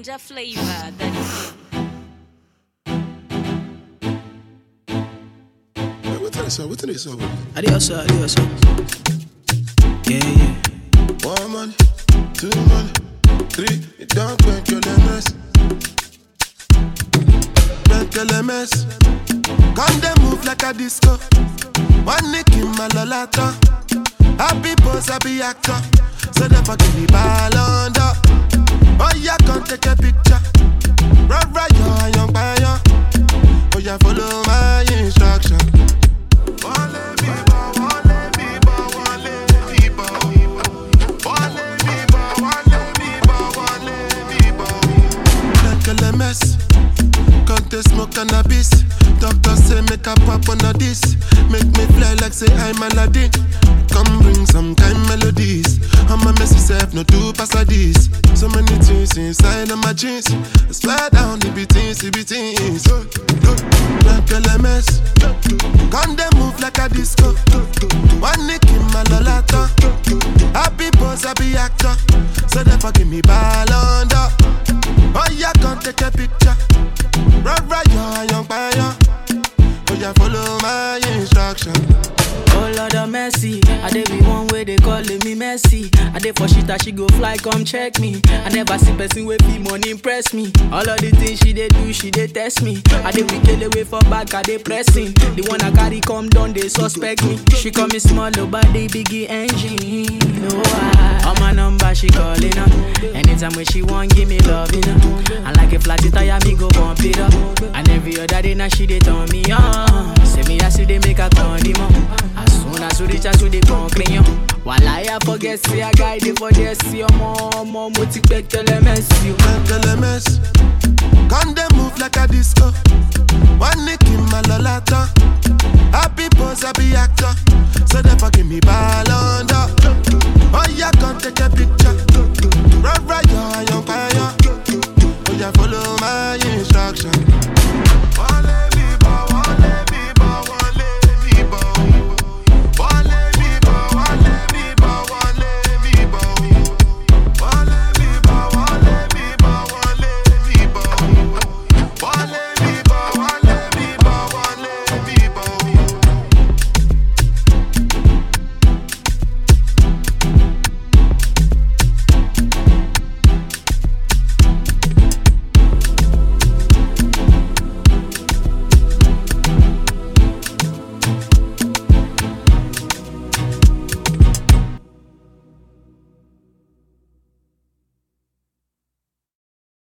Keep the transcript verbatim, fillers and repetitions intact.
Niger flavor. That is it. What is it? What is it? Adios, adios. Yeah, yeah. One money, two money, three. You don't make your lemons. Make your lemons. Come they move like a disco. One nick in my lolata. Happy boss, happy actor. So they forgive me ball under. Oh yeah, come take a picture. Right, right, yo, young buyer. Oh yeah, follow my instruction. Wale me ba, wale me ba, wale me ba. Wale me ba, wale me ba, wale me ba. Like a lemons. Can't they smoke cannabis? Doctor say make a pop on a this. Make me fly like say I'm Aladdin. Come bring some kind melodies. I'm a messy self, no two pass like this. So many things inside of my jeans. I swear down, it be things, it be things. Like L M S. Come they move like a disco. One nick in my lolata. Happy boss, happy actor. So they forgive me ball under. Oh yeah, come take a picture. Right, right, yo, young buyer. Oh yeah, follow my instruction. Oh Lord of mercy, I dey be one way they calling me messy. I dey for shit that she go fly, come check me. I never see person with fee money impress me. All of the things she dey do, she dey test me. I dey we kill away for back, I dey pressing. The one I carry come down, they suspect me. She call me small, but they biggie engine. No, I, on my number she calling up. Anytime when she want, give me love, you know. And like a flat tire, me go bump it up. And every other day now she dey turn me on. Say me I see they make a condiment. As soon as we reach out to the concrete, while I forget, see a guy there for this, see your mom, mom, what you expect, L M S, you L M S. Come they move like a disco. One nick in my